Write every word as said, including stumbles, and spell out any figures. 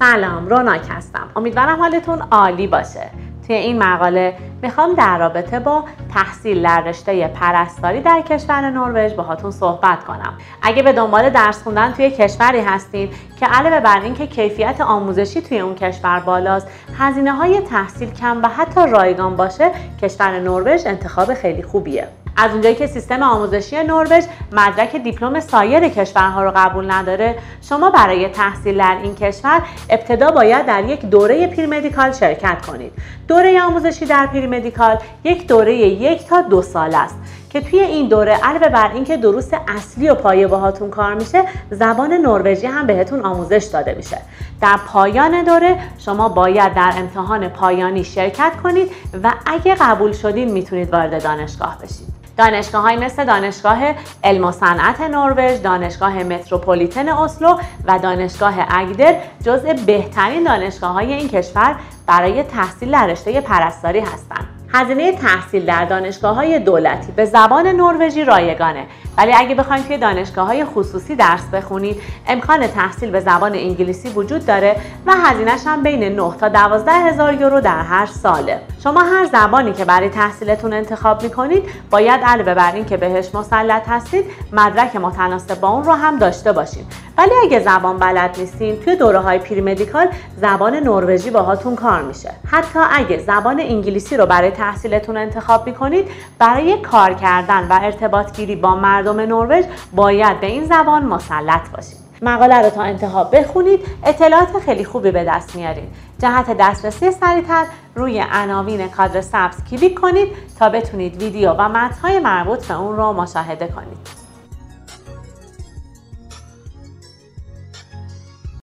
سلام، روناک هستم. امیدوارم حالتون عالی باشه. توی این مقاله میخوام در رابطه با تحصیل در رشته پرستاری در کشور نروژ باهاتون صحبت کنم. اگه به دنبال درس خوندن توی کشوری هستین که علاوه بر اینکه کیفیت آموزشی توی اون کشور بالاست، هزینه‌های تحصیل کم و حتی رایگان باشه، کشور نروژ انتخاب خیلی خوبیه. از اونجایی که سیستم آموزشی نروژ مدرک دیپلم سایر کشورها رو قبول نداره، شما برای تحصیل در این کشور ابتدا باید در یک دوره پیرمدیکال شرکت کنید. دوره آموزشی در پیرمدیکال یک دوره یک تا دو سال است که توی این دوره علاوه بر اینکه دروس اصلی و پایه باهاتون کار میشه، زبان نروژی هم بهتون آموزش داده میشه. در پایان دوره شما باید در امتحان پایانی شرکت کنید و اگه قبول شدین میتونید وارد دانشگاه بشید. دانشگاه‌هایی مثل دانشگاه علم و صنعت نروژ، دانشگاه متروپولیتن اسلو و دانشگاه اگدر جزء بهترین دانشگاه‌های این کشور برای تحصیل در رشته پرستاری هستند. هزینه تحصیل در دانشگاه‌های دولتی به زبان نروژی رایگانه، ولی اگه بخواید توی دانشگاه‌های خصوصی درس بخونید، امکان تحصیل به زبان انگلیسی وجود داره و هزینه‌اش هم بین نه تا دوازده هزار یورو در هر ساله. شما هر زبانی که برای تحصیلتون انتخاب می‌کنید، باید علاوه بر این که بهش مسلط هستید، مدرک متناسب با اون رو هم داشته باشید. ولی اگه زبان بلد نیستین، توی دوره‌های پیرمدیکال زبان نروژی باهاتون کار میشه. حتی اگه زبان انگلیسی رو برای تحصیلتون انتخاب می‌کنید، برای کار کردن و ارتباط گیری با مردم نروژ باید به این زبان مسلط باشید. مقاله رو تا انتها بخونید، اطلاعات خیلی خوبی به دست میارید. جهت دسترسی سریع‌تر روی عناوین کادر سبز کلیک کنید تا بتونید ویدیو و متن‌های مربوط به اون رو مشاهده کنید.